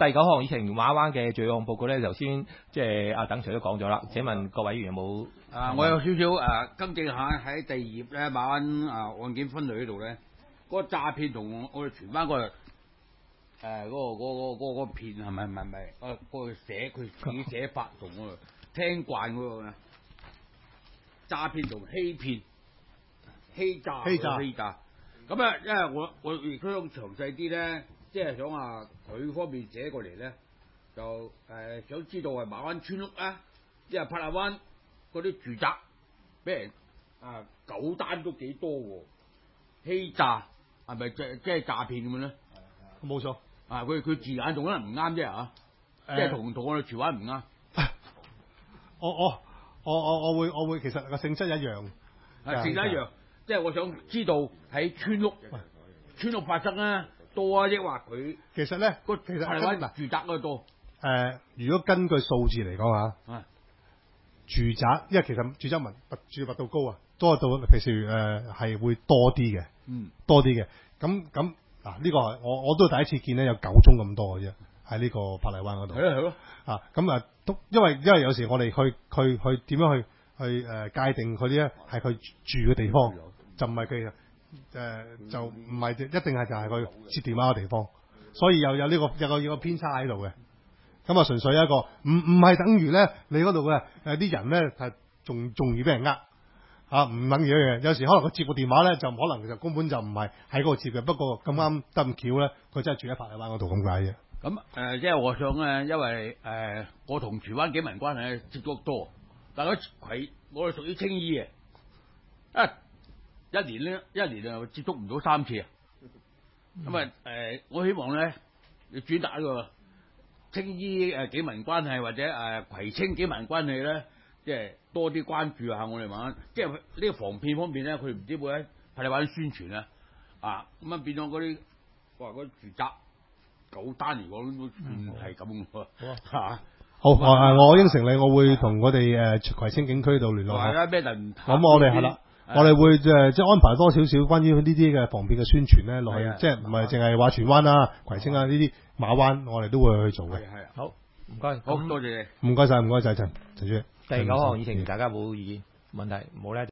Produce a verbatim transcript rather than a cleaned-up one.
第九項議程馬灣嘅罪案報告咧，頭先即係阿等 Sir 都講咗啦。請問各位議員有冇？ 啊，我有少少誒，更正下喺第二頁咧，馬灣啊案件分類嗰度咧，嗰、嗰個詐騙同我哋荃灣嗰個誒嗰、嗰個嗰、嗰個嗰、嗰個騙係咪係咪誒嗰個寫佢自己寫法同我哋聽慣嗰個嘅詐騙同欺騙欺詐欺詐欺詐咁啊，因為我我亦都想詳細啲咧，即係想話佢方面寫過嚟咧，就誒、呃、想知道係馬灣村屋啊，即係柏立灣嗰啲住宅俾人啊九單都幾多喎，欺詐係咪即即係詐騙咁樣咧？ 冇錯。 啊，佢佢字眼仲可能唔啱啫嚇，即係同同我哋荃灣唔啱。 我我我我我會我會其實個性質一樣， 係性質一樣，即係我想知道喺村屋村屋發生啊多啊，抑或佢其實咧個其實係揾住宅嗰度多。 誒、呃，如果根據數字嚟講嚇， 啊， 住宅，因為其實住宅密住密度高啊，多到譬如誒係會多啲嘅， 嗯， 多啲嘅。咁咁嗱呢個我我都第一次見咧，有九宗咁多嘅啫，喺呢個珀麗灣嗰度。 係咯係咯。 啊，咁啊都因為因為有時我哋去去去點樣去去誒、呃、界定佢啲咧係佢住嘅地方，就唔係佢誒就唔係一定係就係佢接電話嘅地方，所以又有呢、這個有個有個偏差喺度嘅。咁啊，純粹一個唔唔係等於咧，你嗰度嘅誒啲人咧係仲仲易俾人呃嚇，唔等於一樣。有時可能佢接個電話咧，就可能就根本就唔係喺嗰度接嘅。不過咁啱得咁巧咧，佢真係住喺珀麗灣嗰度咁解啫。 咁誒、呃，即係我想咧，因為誒、呃、我同荃灣警民關係接觸多，但係佢我哋屬於青衣嘅，啊一年咧一年就接觸唔到三次啊。咁啊誒，我希望咧你轉達呢個青衣誒警民關係或者誒、呃、葵青警民關係咧，即係多啲關注下我哋玩，即係呢個防騙方面咧，佢唔知會喺珀麗灣宣傳啊，啊咁啊變咗嗰啲哇嗰啲住宅。九單嚟講都算係咁喎，嚇！ 好，我誒我應承你，我會同我哋誒葵青警區度聯絡下。 係啦，咩人？ 咁我哋係啦，我哋會誒即係安排多少少關於呢啲嘅防騙嘅宣傳咧落去，即係唔係淨係話荃灣啊、葵青啊呢啲馬灣，我哋都會去做嘅。 係啊， 好，唔該， 好多謝你， 唔該晒，唔該晒陳陳主席。 第九項議程，大家冇意見問題冇咧？